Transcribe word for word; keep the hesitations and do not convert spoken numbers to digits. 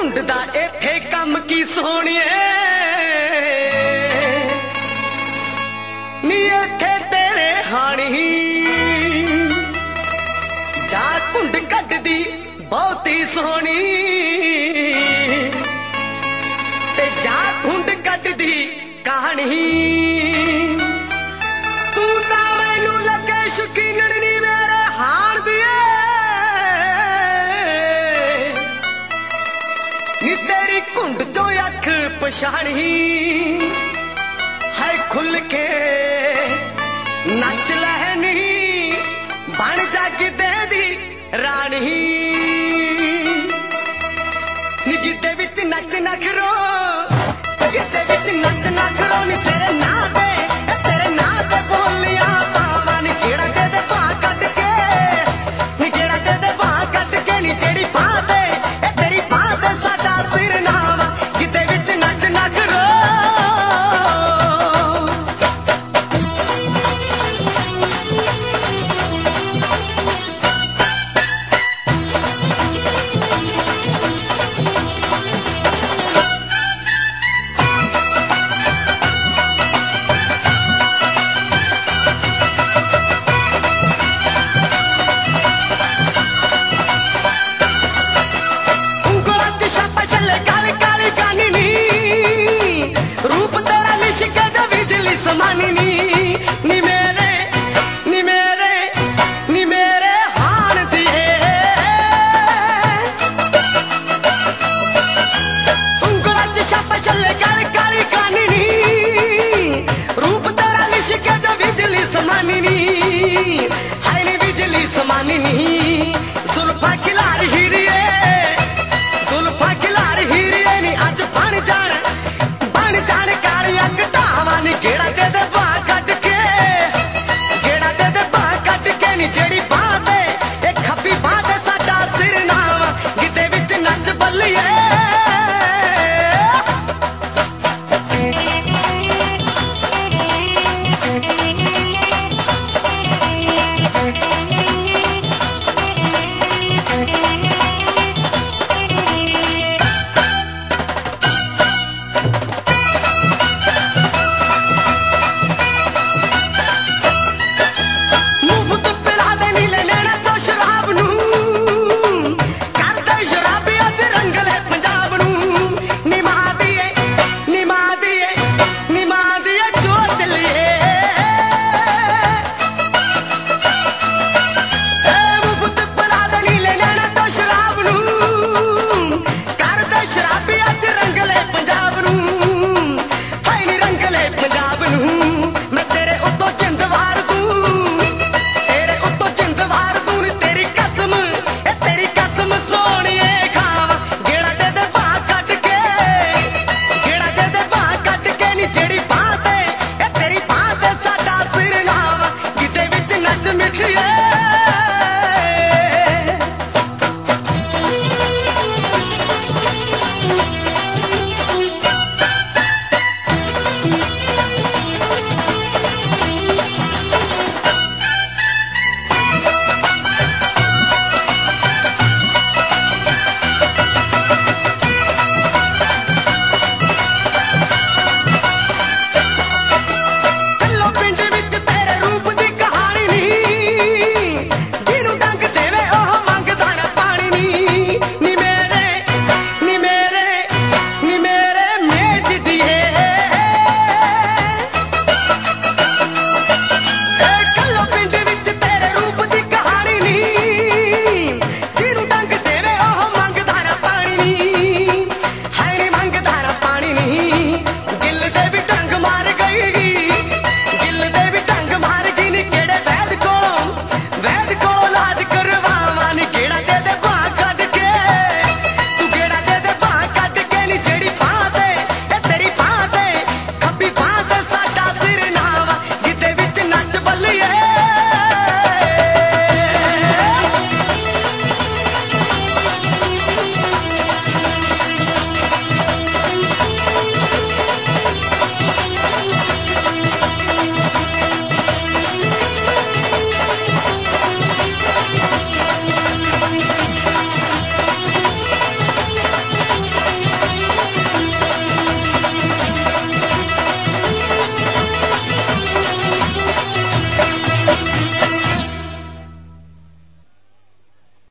कुंड दा इत्थे कम की सोहणिए नी इत्थे तेरे हाणी जा कुंड कड्डदी बहुती सोहनी ते जा कुंड कड्डदी कहानी तू तां मैनू लगे शकीनड़ नी मेरे हाण दी नी तेरी कुंड चो अख पछाणी है खुल के नच लहनी बन जग दे दी रानी नी जिदे विच नच नखरो जिदे विच नच नखरो नी तेरे नां ते